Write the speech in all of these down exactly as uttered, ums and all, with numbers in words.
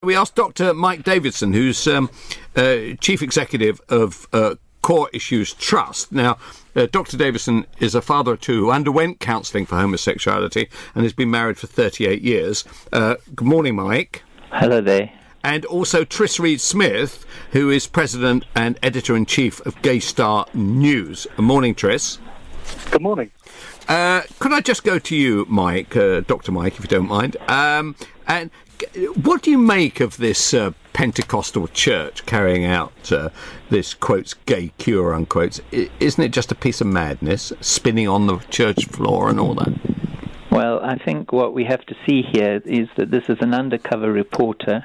We asked Doctor Mike Davidson, who's um, uh, Chief Executive of uh, Core Issues Trust. Now, uh, Doctor Davidson is a father of two who underwent counselling for homosexuality and has been married for thirty-eight years. Uh, good morning, Mike. Hello there. And also Tris Reed-Smith, who is President and Editor-in-Chief of Gay Star News. Good morning, Tris. Good morning. Uh, could I just go to you, Mike, uh, Doctor Mike, if you don't mind? Um, and what do you make of this uh, Pentecostal church carrying out uh, this, quotes, gay cure, unquotes? I- isn't it just a piece of madness, spinning on the church floor and all that? Well, I think what we have to see here is that this is an undercover reporter,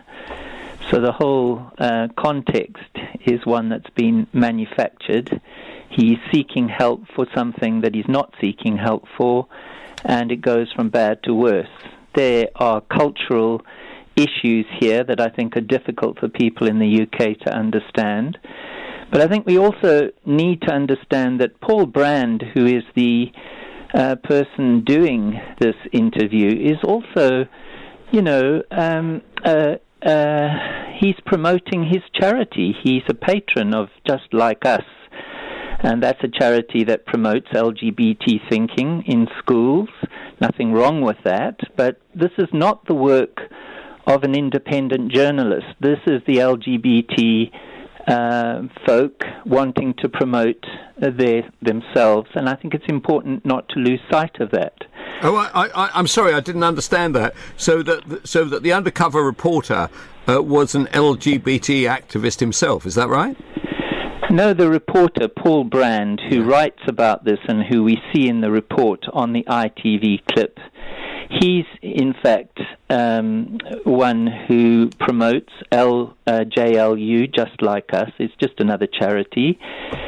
so the whole uh, context is one that's been manufactured. He's seeking help for something that he's not seeking help for, and it goes from bad to worse. There are cultural issues here that I think are difficult for people in the U K to understand. But I think we also need to understand that Paul Brand, who is the uh, person doing this interview, is also, you know, um, uh, uh, he's promoting his charity. He's a patron of Just Like Us. And that's a charity that promotes L G B T thinking in schools. Nothing wrong with that. But this is not the work of an independent journalist. This is the L G B T uh, folk wanting to promote uh, their, themselves. And I think it's important not to lose sight of that. Oh, I, I, I'm sorry, I didn't understand that. So that, so that the undercover reporter uh, was an L G B T activist himself, is that right? No, the reporter, Paul Brand, who writes about this and who we see in the report on the I T V clip, he's, in fact, um, one who promotes L, uh, J L U, Just Like Us. It's just another charity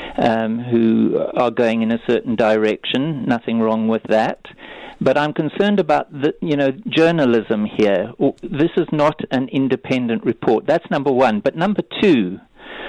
um, who are going in a certain direction. Nothing wrong with that. But I'm concerned about the, you know, journalism here. This is not an independent report. That's number one. But number two,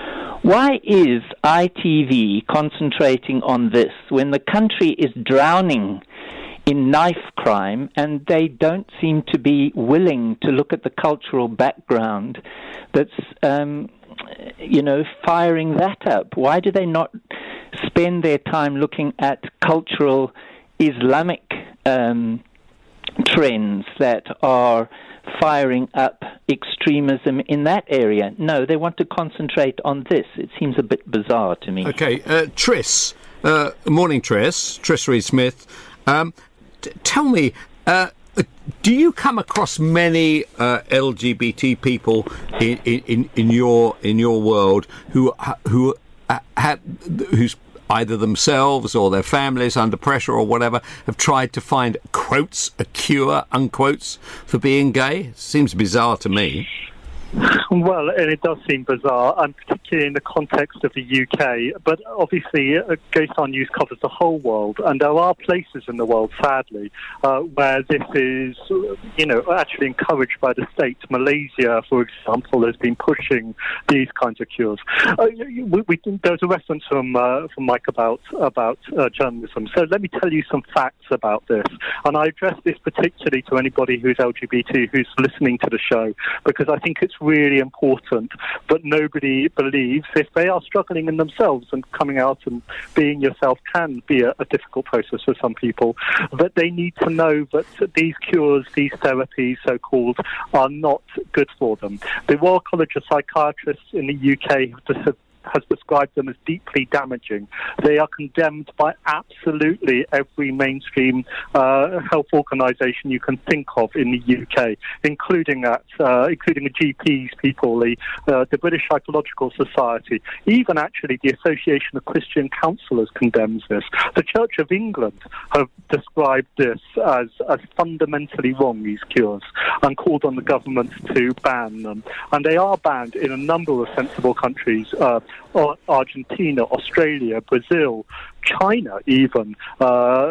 why is I T V concentrating on this when the country is drowning in knife crime and they don't seem to be willing to look at the cultural background that's, um, you know, firing that up? Why do they not spend their time looking at cultural Islamic um, trends that are firing up extremism in that area? No, they want to concentrate on this. It seems a bit bizarre to me. Okay, uh, Tris. Uh, morning, Tris. Tris Reed-Smith. Um, t- tell me, uh, do you come across many uh, L G B T people in, in, in your in your world who who have who's either themselves or their families under pressure or whatever have tried to find, quotes, a cure, unquotes, for being gay? Seems bizarre to me. Well, and it does seem bizarre, and particularly in the context of the U K. But obviously, uh, Gay Star News covers the whole world, and there are places in the world, sadly, uh, where this is, you know, actually encouraged by the state. Malaysia, for example, has been pushing these kinds of cures. Uh, we, we, there's a reference from uh, from Mike about about uh, journalism. So let me tell you some facts about this, and I address this particularly to anybody who's L G B T who's listening to the show, because I think it's really important, but nobody believes if they are struggling in themselves, and coming out and being yourself can be a, a difficult process for some people, that they need to know that these cures, these therapies, so-called, are not good for them. The Royal College of Psychiatrists in the U K have has described them as deeply damaging. They are condemned by absolutely every mainstream uh, health organisation you can think of in the U K, including that, uh, including the G Ps people, the, uh, the British Psychological Society, even actually the Association of Christian Counsellors condemns this. The Church of England have described this as, as fundamentally wrong, these cures, and called on the government to ban them. And they are banned in a number of sensible countries, uh, Argentina, Australia, Brazil, China even. Uh,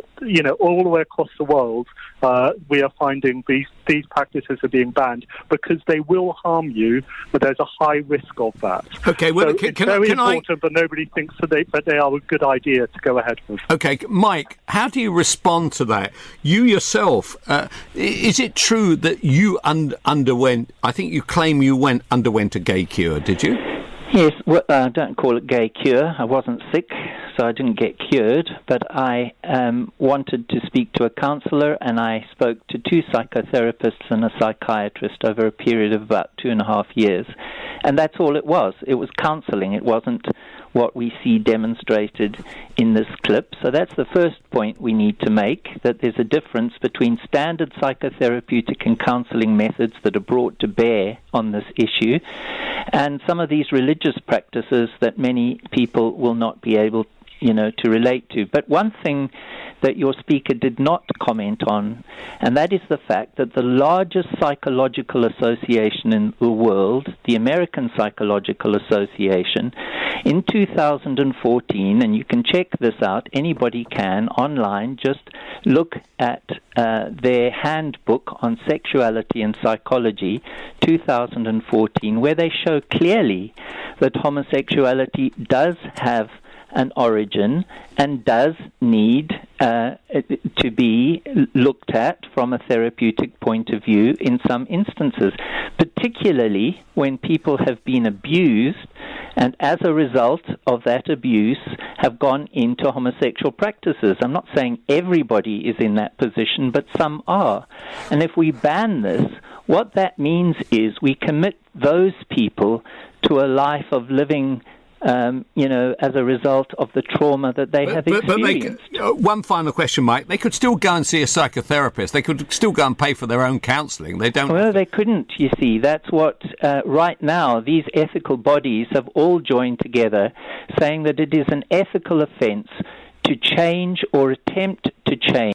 you know, all the way across the world, uh, we are finding these these practices are being banned because they will harm you, but there's a high risk of that. Okay, well, so can, it's can, very can important, I... but nobody thinks that they, that they are a good idea to go ahead with. Okay, Mike, how do you respond to that? You yourself, uh, is it true that you un- underwent, I think you claim you went underwent a gay cure, did you? Yes, well, uh, don't call it gay cure. I wasn't sick, so I didn't get cured, but I um, wanted to speak to a counsellor, and I spoke to two psychotherapists and a psychiatrist over a period of about two and a half years. And that's all it was. It was counselling. It wasn't what we see demonstrated in this clip. So that's the first point we need to make, that there's a difference between standard psychotherapeutic and counselling methods that are brought to bear on this issue and some of these religious practices that many people will not be able, you know, to relate to. But one thing that your speaker did not comment on, and that is the fact that the largest psychological association in the world, the American Psychological Association, in two thousand fourteen, and you can check this out, anybody can, online, just look at uh, their handbook on sexuality and psychology, two thousand fourteen, where they show clearly that homosexuality does have an origin and does need uh, to be looked at from a therapeutic point of view in some instances, particularly when people have been abused and as a result of that abuse have gone into homosexual practices. I'm not saying everybody is in that position, but some are. And if we ban this, what that means is we commit those people to a life of living Um, you know, as a result of the trauma that they but, have but, experienced. But they, uh, one final question, Mike. They could still go and see a psychotherapist. They could still go and pay for their own counselling. They don't. Well, they couldn't, you see. That's what, uh, right now, these ethical bodies have all joined together saying that it is an ethical offence to change or attempt to change